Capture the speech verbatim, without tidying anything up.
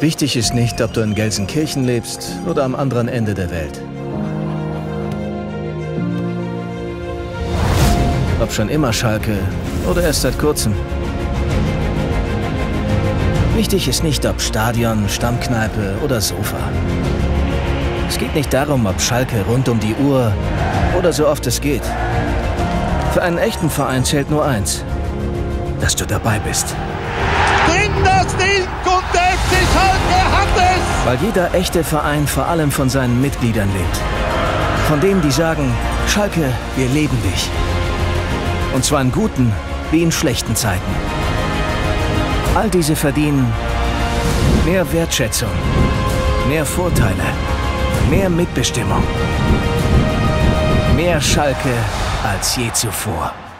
Wichtig ist nicht, ob du in Gelsenkirchen lebst oder am anderen Ende der Welt. Ob schon immer Schalke oder erst seit kurzem. Wichtig ist nicht, ob Stadion, Stammkneipe oder Sofa. Es geht nicht darum, ob Schalke rund um die Uhr oder so oft es geht. Für einen echten Verein zählt nur eins: dass du dabei bist. Drin das Ding und der F C Schalke hat es! Weil jeder echte Verein vor allem von seinen Mitgliedern lebt. Von denen, die sagen: Schalke, wir leben dich. Und zwar in guten wie in schlechten Zeiten. All diese verdienen mehr Wertschätzung, mehr Vorteile, mehr Mitbestimmung, mehr Schalke als je zuvor.